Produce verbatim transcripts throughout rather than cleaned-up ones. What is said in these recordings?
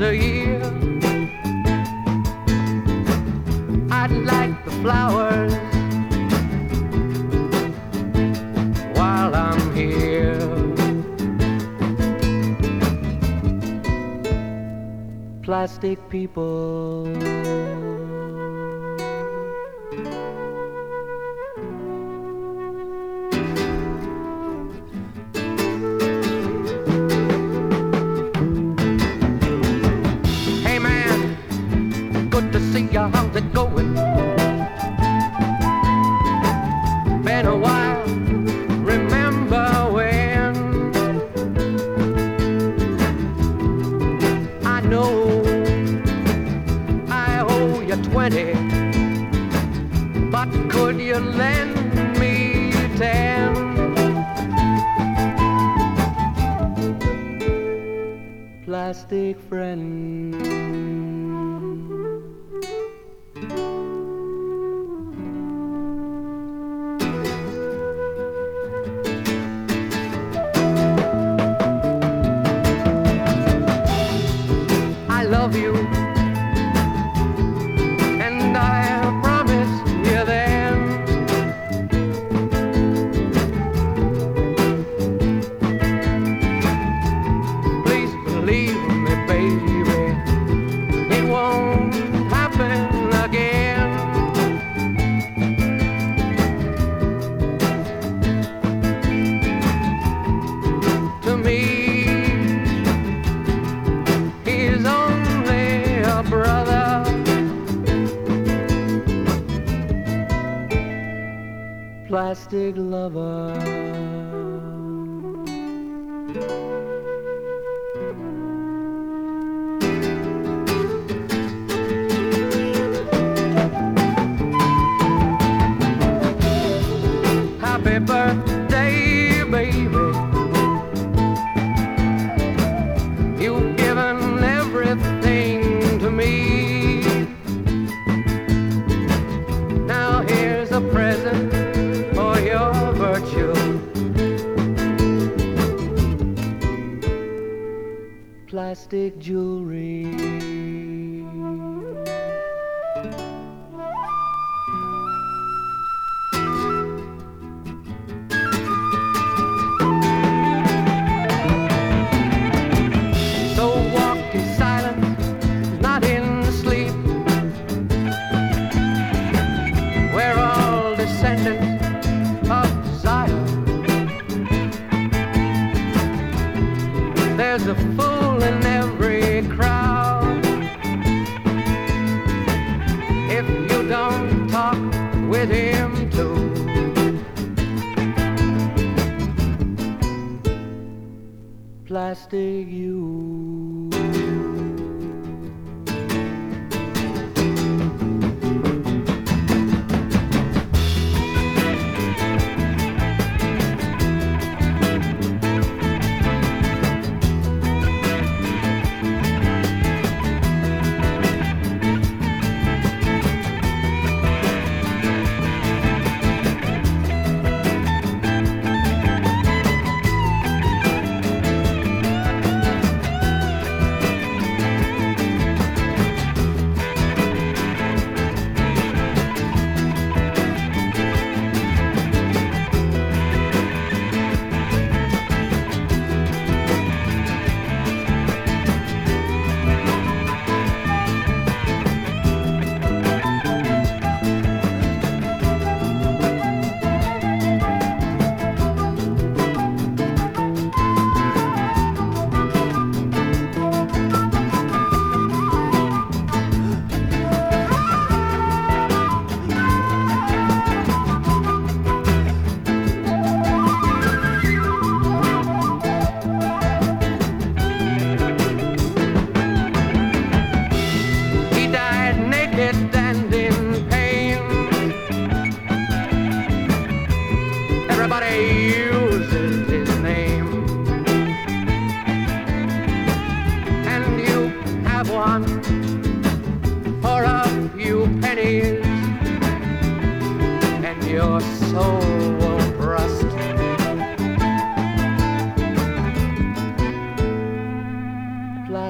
a year. I'd like the flowers while I'm here. Plastic people, hey man, good to see ya, how's it going? Been a while, remember when I know I owe you twenty, but could you lend me ten? Plastic friend, I love you, and I promise you then. Please believe me, baby, it won't happen again. To me, he's only a brother. Plastic lover. Happy birthday, baby. You've given everything to me. Now here's a present for your virtue. Plastic jewelry. So walk in silence, not in sleep. We're all descendants of Zion. There's a fool in every crowd. If you don't talk with him too, plastic you.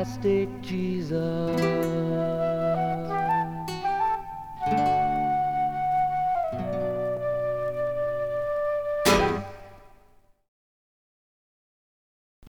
plastic Jesus.